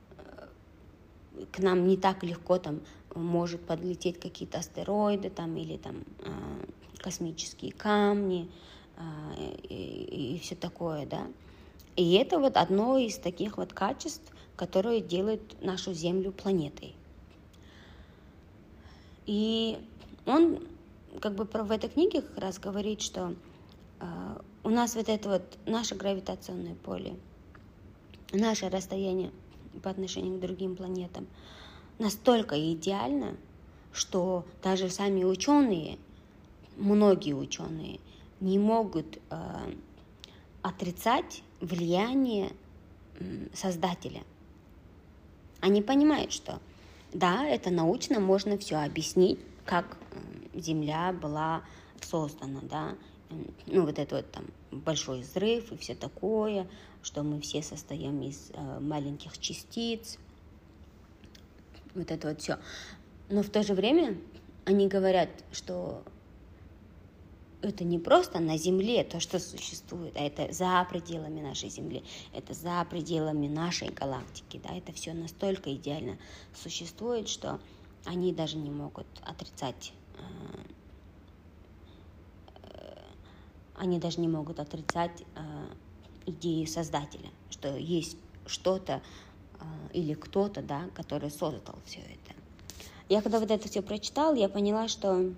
к нам не так легко там может подлететь какие-то астероиды там, или там космические камни и, и все такое, да. И это вот одно из таких вот качеств, которые делают нашу Землю планетой. И он как бы в этой книге как раз говорит, что э, у нас вот это вот наше гравитационное поле, наше расстояние по отношению к другим планетам настолько идеально, что даже сами ученые, многие ученые, не могут э, отрицать влияние э, Создателя. Они понимают, что да, это научно, можно все объяснить, как э, Земля была создана, да, ну вот это вот там большой взрыв и все такое, что мы все состоим из э, маленьких частиц, вот это вот все. Но в то же время они говорят, что это не просто на Земле то, что существует, а это за пределами нашей Земли, это за пределами нашей галактики, да, это все настолько идеально существует, что они даже не могут отрицать, э, э, они даже не могут отрицать э, идею Создателя, что есть что-то э, или кто-то, да, который создал все это. Я когда вот это все прочитала, я поняла, что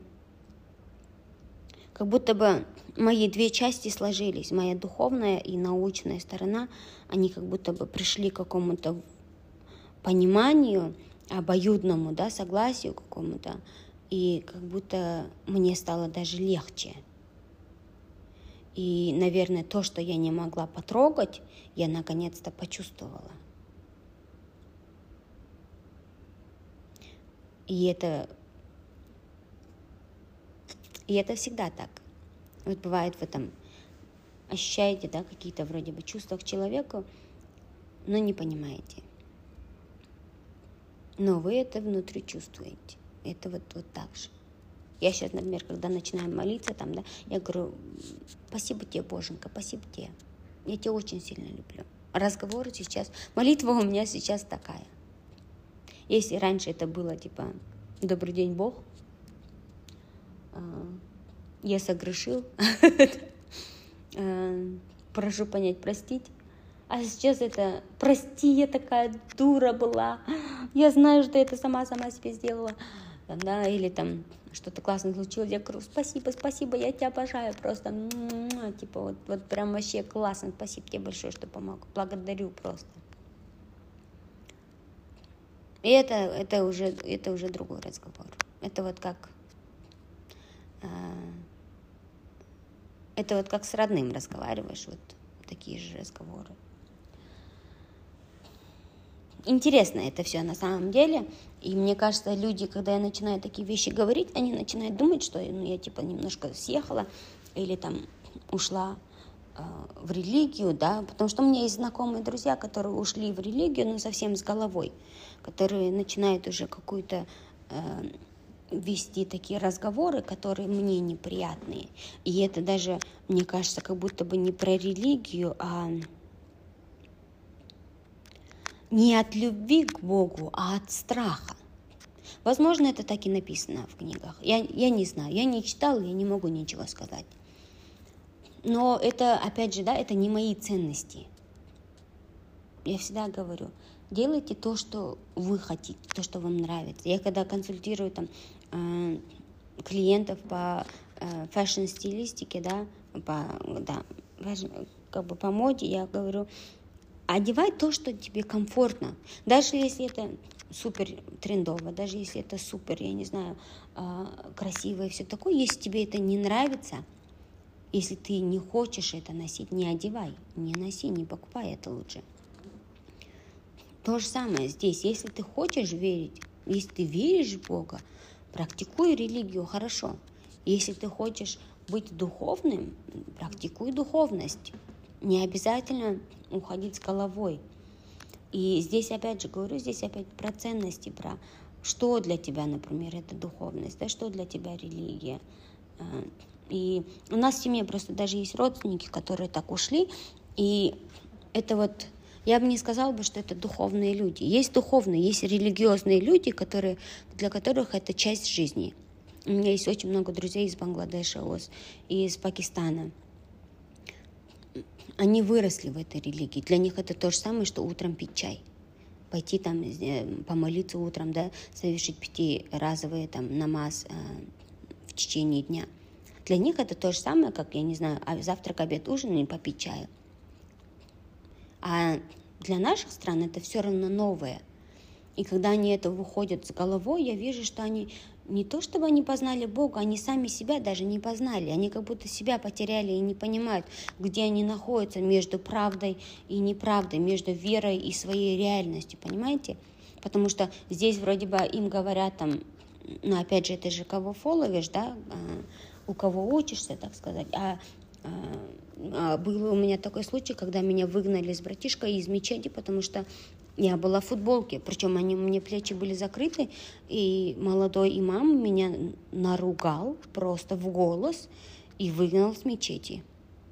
как будто бы мои две части сложились, моя духовная и научная сторона, они как будто бы пришли к какому-то пониманию, обоюдному, да, согласию какому-то, и как будто мне стало даже легче. И, наверное, то, что я не могла потрогать, я наконец-то почувствовала. И это, и это всегда так. Вот бывает в этом, ощущаете, да, какие-то вроде бы чувства к человеку, но не понимаете. Но вы это внутри чувствуете. Это вот, вот так же. Я сейчас, например, когда начинаю молиться, там, да, я говорю: спасибо тебе, Боженька, спасибо тебе. Я тебя очень сильно люблю. Разговоры сейчас, молитва у меня сейчас такая. Если раньше это было типа «Добрый день, Бог», я согрешил, прошу понять, простить. А сейчас это «Прости, я такая дура была, я знаю, что это сама-сама себе сделала». Да, или там что-то классно случилось, я говорю: спасибо, спасибо, я тебя обожаю, просто, типа, вот, вот прям вообще классно, спасибо тебе большое, что помог, благодарю просто. И это, это, уже, это уже другой разговор. Это вот как э, это вот как с родным разговариваешь, вот такие же разговоры. Интересно это все на самом деле. И мне кажется, люди, когда я начинаю такие вещи говорить, они начинают думать, что ну, я типа немножко съехала или там ушла э, в религию, да, потому что у меня есть знакомые друзья, которые ушли в религию, но совсем с головой, которые начинают уже какую-то э, вести такие разговоры, которые мне неприятные. И это даже, мне кажется, как будто бы не про религию, а не от любви к Богу, а от страха. Возможно, это так и написано в книгах. Я, я не знаю, я не читала, я не могу ничего сказать. Но это, опять же, да, это не мои ценности. Я всегда говорю, делайте то, что вы хотите, то, что вам нравится. Я когда консультирую там э, клиентов по э, фэшн-стилистике, да, по, да, фэшн, как бы по моде, я говорю: одевай то, что тебе комфортно. Даже если это супер трендово, даже если это супер, я не знаю, красиво и все такое, если тебе это не нравится, если ты не хочешь это носить, не одевай, не носи, не покупай это лучше. То же самое здесь. Если ты хочешь верить, если ты веришь в Бога, практикуй религию, хорошо. Если ты хочешь быть духовным, практикуй духовность. Не обязательно уходить с головой. И здесь опять же говорю, здесь опять про ценности, про что для тебя, например, это духовность, да, что для тебя религия. И у нас в семье просто даже есть родственники, которые так ушли, и это вот, я бы не сказала бы, что это духовные люди. Есть духовные, есть религиозные люди, которые, для которых это часть жизни. У меня есть очень много друзей из Бангладеша, и из Пакистана. Они выросли в этой религии. Для них это то же самое, что утром пить чай. пойти там помолиться утром, да, совершить пятиразовый там намаз э, в течение дня. Для них это то же самое, как, я не знаю, завтрак, обед, ужин и попить чаю. А для наших стран это все равно новое. И когда они это выходят с головой, я вижу, что они не то чтобы они познали Бога, они сами себя даже не познали. Они как будто себя потеряли и не понимают, где они находятся между правдой и неправдой, между верой и своей реальностью, понимаете? Потому что здесь вроде бы им говорят там, ну опять же, это же кого фолловишь, да, у кого учишься, так сказать. А, а был у меня такой случай, когда меня выгнали с братишкой из мечети, потому что я была в футболке, причем они, мне плечи были закрыты, и молодой имам меня наругал просто в голос и выгнал с мечети.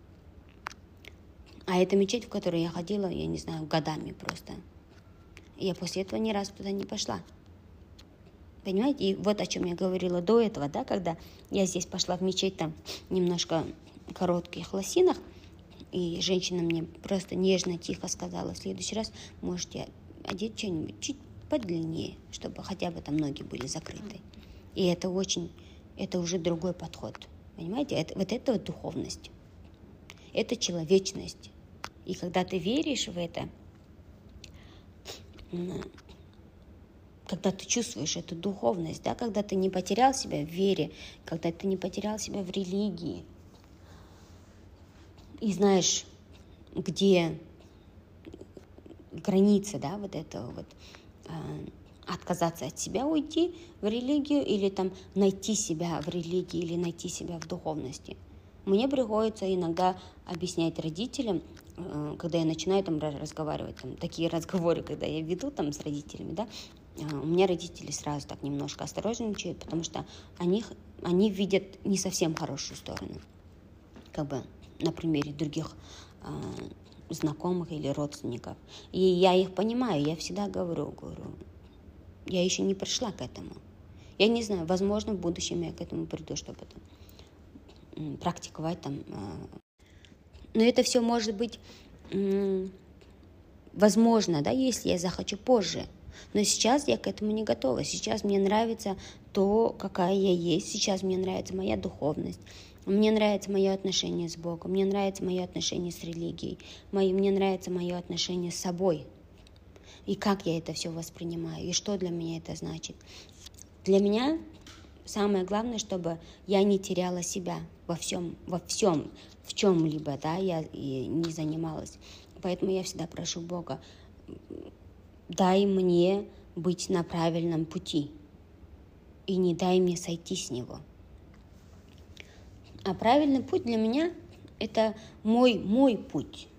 А это мечеть, в которой я ходила, я не знаю, годами просто. И я после этого ни разу туда не пошла. Понимаете? И вот о чем я говорила до этого, да, когда я здесь пошла в мечеть там немножко коротких лосинах, и женщина мне просто нежно, тихо сказала: в следующий раз можете одеть что-нибудь чуть подлиннее, чтобы хотя бы там ноги были закрыты. И это очень, это уже другой подход. Понимаете? Это, вот это вот духовность. Это человечность. И когда ты веришь в это, когда ты чувствуешь эту духовность, да, когда ты не потерял себя в вере, когда ты не потерял себя в религии, и знаешь, где граница, да, вот этого вот, э, отказаться от себя, уйти в религию или там найти себя в религии или найти себя в духовности. Мне приходится иногда объяснять родителям, э, когда я начинаю там разговаривать, там, такие разговоры, когда я веду там с родителями, да, э, у меня родители сразу так немножко осторожничают, потому что они, они видят не совсем хорошую сторону, как бы на примере других э, знакомых или родственников. И я их понимаю, я всегда говорю, говорю, я еще не пришла к этому. Я не знаю, возможно, в будущем я к этому приду, чтобы там, практиковать там. Э, но это все может быть э, возможно, да, если я захочу позже. Но сейчас я к этому не готова. Сейчас мне нравится то, какая я есть. Сейчас мне нравится моя духовность. Мне нравится мое отношение с Богом, мне нравится мое отношение с религией, мое, мне нравится мое отношение с собой. И как я это все воспринимаю, и что для меня это значит. Для меня самое главное, чтобы я не теряла себя во всем, во всем, в чем-либо, да, я и не занималась. Поэтому я всегда прошу Бога, дай мне быть на правильном пути и не дай мне сойти с него. А правильный путь для меня – это мой, мой путь.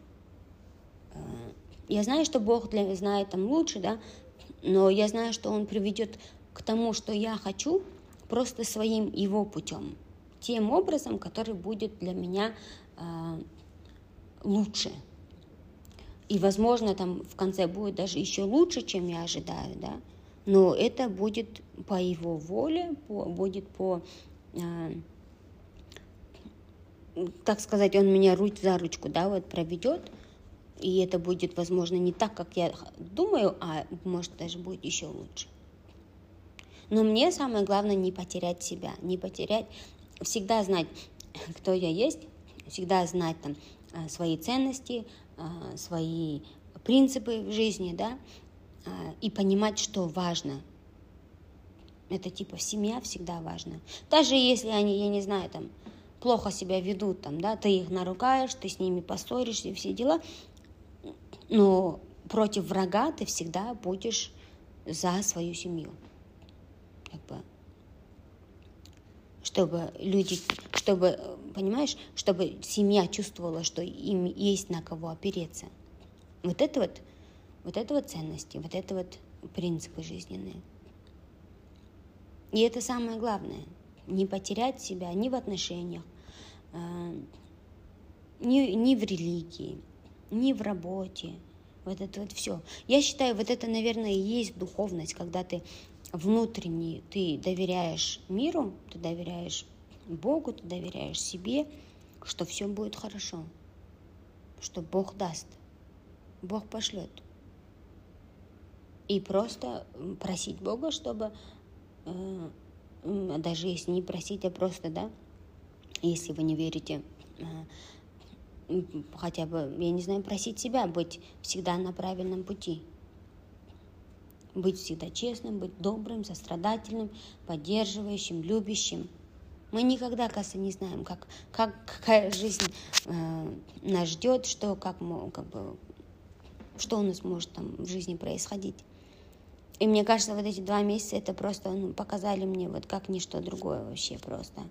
Я знаю, что Бог для, знает там лучше, да, но я знаю, что Он приведет к тому, что я хочу, просто своим Его путем. Тем образом, который будет для меня э, лучше. И, возможно, там в конце будет даже еще лучше, чем я ожидаю, да, но это будет по Его воле, по, будет по... Э, так сказать, Он меня руч за ручку, да, вот проведет, и это будет, возможно, не так, как я думаю, а может даже будет еще лучше. Но мне самое главное не потерять себя, не потерять, всегда знать, кто я есть, всегда знать там свои ценности, свои принципы в жизни, да, и понимать, что важно. Это типа семья всегда важна. Даже если они, я не знаю, там, плохо себя ведут, там, да, ты их наругаешь, ты с ними поссоришься, все дела, но против врага ты всегда будешь за свою семью. Как бы, чтобы люди, чтобы, понимаешь, чтобы семья чувствовала, что им есть на кого опереться. Вот это вот, вот это вот ценности, вот это вот принципы жизненные. И это самое главное. Не потерять себя ни в отношениях, ни, ни в религии, ни в работе. Вот это вот все. Я считаю, вот это, наверное, и есть духовность, когда ты внутренне, ты доверяешь миру, ты доверяешь Богу, ты доверяешь себе, что все будет хорошо, что Бог даст, Бог пошлет. И просто просить Бога, чтобы, э, даже если не просить, а просто, да, если вы не верите, э, хотя бы, я не знаю, просить себя быть всегда на правильном пути. Быть всегда честным, быть добрым, сострадательным, поддерживающим, любящим. Мы никогда, кажется, не знаем, как, как, какая жизнь э, нас ждет, что, как мы, как бы, что у нас может там в жизни происходить. И мне кажется, вот эти два месяца это просто ну, показали мне вот как ничто другое вообще просто.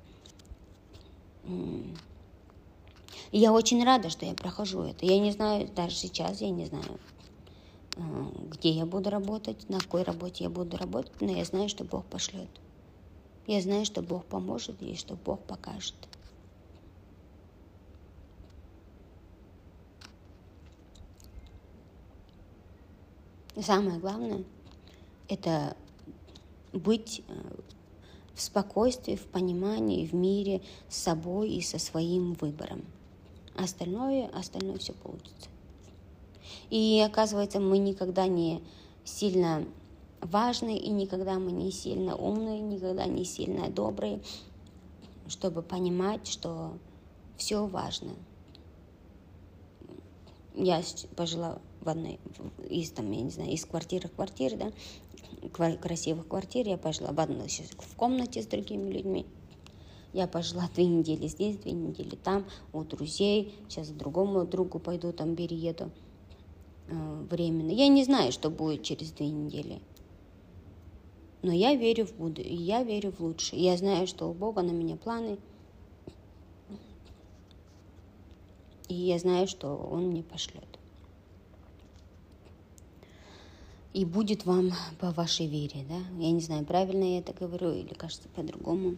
И я очень рада, что я прохожу это. Я не знаю, даже сейчас я не знаю, где я буду работать, на какой работе я буду работать, но я знаю, что Бог пошлет. Я знаю, что Бог поможет и что Бог покажет. И самое главное – это быть в спокойствии, в понимании, в мире с собой и со своим выбором. Остальное, остальное все получится. И оказывается, мы никогда не сильно важны, и никогда мы не сильно умные, никогда не сильно добрые, чтобы понимать, что все важно. Я пожила в одной из, там, я не знаю, из квартиры в квартире, да, красивых квартир. Я пожила в одной сейчас в комнате с другими людьми. Я пожила две недели здесь, две недели там, у друзей. Сейчас к другому другу пойду, там перееду э, временно. Я не знаю, что будет через две недели. Но я верю в будущее, я верю в лучшее. Я знаю, что у Бога на меня планы. И я знаю, что Он мне пошлет. И будет вам по вашей вере, да? Я не знаю, правильно я это говорю или кажется по-другому.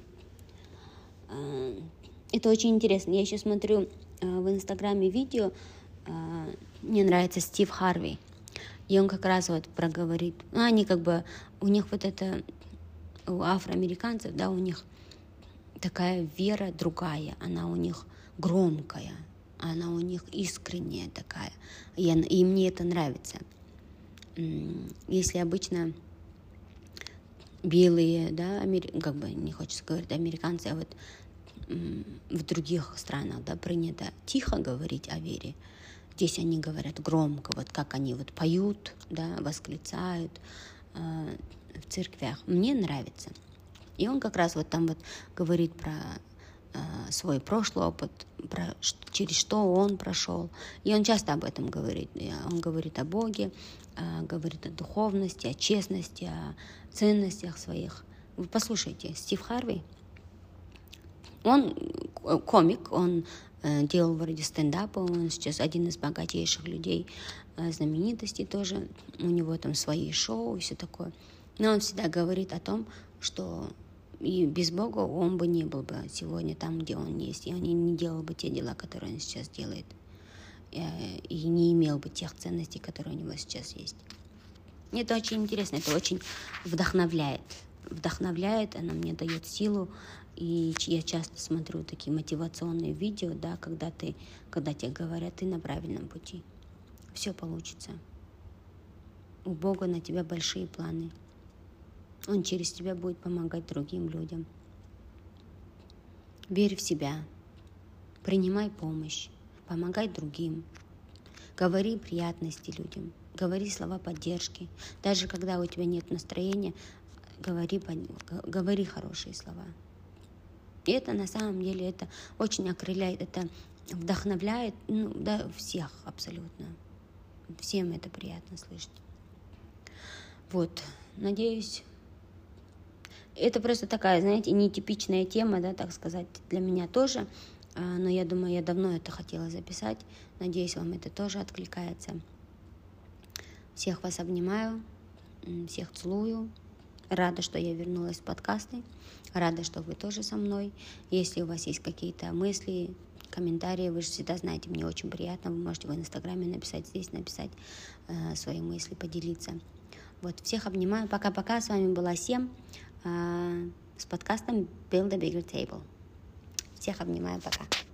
Это очень интересно. Я еще смотрю в Инстаграме видео. Мне нравится Стив Харви. И он как раз вот проговорит. Ну, они как бы, у них вот это, у афроамериканцев, да, у них такая вера другая. Она у них громкая. Она у них искренняя такая. И, и мне это нравится. Если обычно белые, да, амери... как бы не хочется говорить американцы, а вот в других странах, да, принято тихо говорить о вере. Здесь они говорят громко, вот как они вот поют, да, восклицают э, в церквях. Мне нравится. И он как раз вот там вот говорит про э, свой прошлый опыт, про, через что он прошел. И он часто об этом говорит. Он говорит о Боге, э, говорит о духовности, о честности, о ценностях своих. Вы послушайте, Стив Харви, он комик, он э, делал вроде стендапа, он сейчас один из богатейших людей, э, знаменитостей тоже, у него там свои шоу и все такое. Но он всегда говорит о том, что и без Бога он бы не был бы сегодня там, где он есть, и он не делал бы те дела, которые он сейчас делает, э, и не имел бы тех ценностей, которые у него сейчас есть. И это очень интересно, это очень вдохновляет. Вдохновляет, оно мне дает силу. И я часто смотрю такие мотивационные видео, да, когда, ты, когда тебе говорят, ты на правильном пути. Все получится. У Бога на тебя большие планы. Он через тебя будет помогать другим людям. Верь в себя. Принимай помощь. Помогай другим. Говори приятности людям. Говори слова поддержки. Даже когда у тебя нет настроения, говори, говори хорошие слова. И это на самом деле это очень окрыляет, это вдохновляет, ну, да, всех абсолютно. Всем это приятно слышать. Вот, надеюсь, это просто такая, знаете, нетипичная тема, да, так сказать, для меня тоже. Но я думаю, я давно это хотела записать. Надеюсь, вам это тоже откликается. Всех вас обнимаю, всех целую. Рада, что я вернулась в подкасты. Рада, что вы тоже со мной. Если у вас есть какие-то мысли, комментарии, вы же всегда знаете, мне очень приятно. Вы можете в Инстаграме написать, здесь написать э, свои мысли, поделиться. Вот, всех обнимаю. Пока-пока. С вами была Сем э, с подкастом Build a Bigger Table. Всех обнимаю. Пока.